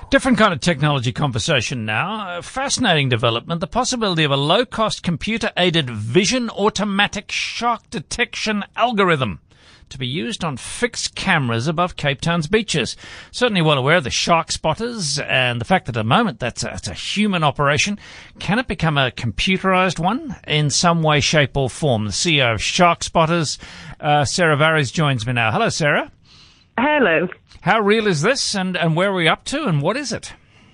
Different kind of technology conversation now. A fascinating development, the possibility of a low-cost computer-aided vision automatic shark detection algorithm to be used on fixed cameras above Cape Town's beaches. Certainly well aware of the shark spotters and the fact that at the moment that's a human operation. Can it become a computerized one in some way, shape or form? The CEO of Shark Spotters, Sarah Vares, joins me now. Hello, Sarah. Hello. How real is this, and where are we up to, and what is it?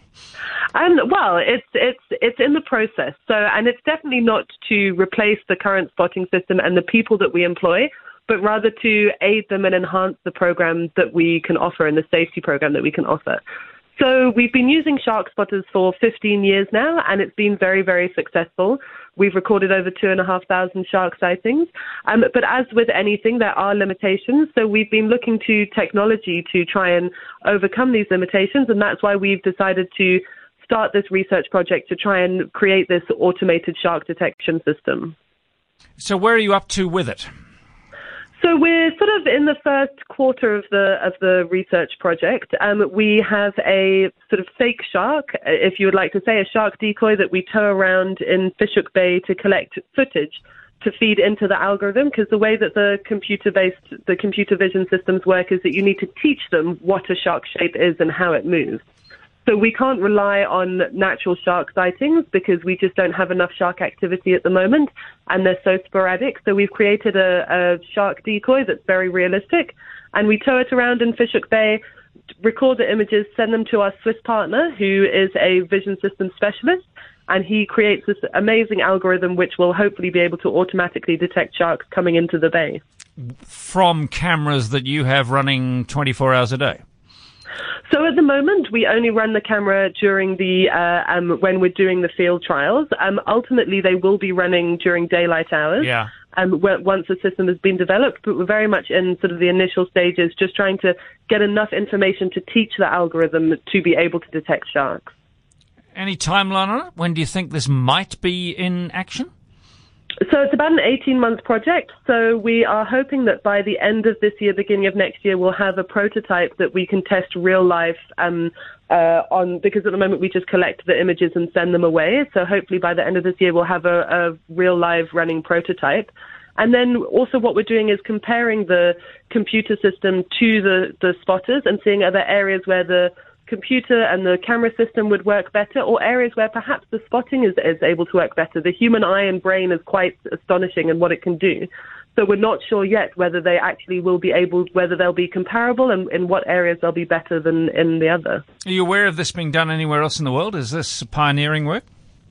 Well, it's in the process. And it's definitely not to replace the current spotting system and the people that we employ, but rather to aid them and enhance the program that we can offer and the safety program that we can offer. So we've been using Shark Spotters for 15 years now, and it's been very, very successful. We've recorded over 2,500 shark sightings. But as with anything, there are limitations. So we've been looking to technology to try and overcome these limitations, and that's why we've decided to start this research project to try and create this automated shark detection system. So where are you up to with it? So we're sort of in the first quarter of the research project. We have a sort of fake shark, if you would like to say, a shark decoy that we tow around in Fish Hoek Bay to collect footage to feed into the algorithm, because the way that the computer vision systems work is that you need to teach them what a shark shape is and how it moves. So we can't rely on natural shark sightings because we just don't have enough shark activity at the moment, and they're so sporadic. So we've created a shark decoy that's very realistic, and we tow it around in Fish Hoek Bay, record the images, send them to our Swiss partner, who is a vision system specialist, and he creates this amazing algorithm which will hopefully be able to automatically detect sharks coming into the bay. From cameras that you have running 24 hours a day? So at the moment, we only run the camera during the when we're doing the field trials. Ultimately, they will be running during daylight hours. Yeah. Once the system has been developed, but we're very much in sort of the initial stages, just trying to get enough information to teach the algorithm to be able to detect sharks. Any timeline on it? When do you think this might be in action? So it's about an 18-month project. So we are hoping that by the end of this year, beginning of next year, we'll have a prototype that we can test real life on, because at the moment we just collect the images and send them away. So hopefully by the end of this year, we'll have a real live running prototype. And then also what we're doing is comparing the computer system to the spotters and seeing other areas where the computer and the camera system would work better, or areas where perhaps the spotting is able to work better. The human eye and brain is quite astonishing in what it can do. So we're not sure yet whether they actually will be able, whether they'll be comparable and in what areas they'll be better than in the other. Are you aware of this being done anywhere else in the world? Is this pioneering work?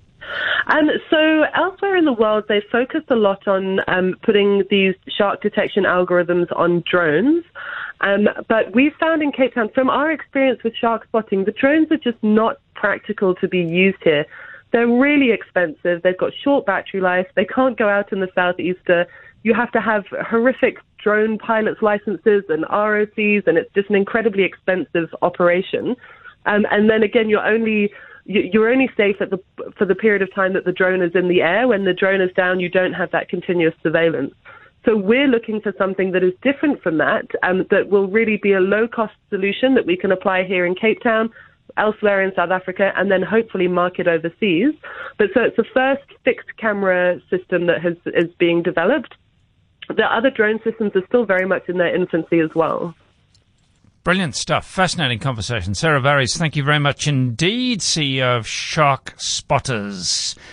So elsewhere in the world, they focused a lot on putting these shark detection algorithms on drones. But we found in Cape Town, from our experience with shark spotting, the drones are just not practical to be used here. They're really expensive. They've got short battery life. They can't go out in the southeaster. You have to have horrific drone pilots licenses and ROCs, and it's just an incredibly expensive operation. And then again, you're only safe for the period of time that the drone is in the air. When the drone is down, you don't have that continuous surveillance. So we're looking for something that is different from that, that will really be a low-cost solution that we can apply here in Cape Town, elsewhere in South Africa, and then hopefully market overseas. But so it's the first fixed camera system that is being developed. The other drone systems are still very much in their infancy as well. Brilliant stuff. Fascinating conversation. Sarah Vares, thank you very much indeed, CEO of Shark Spotters.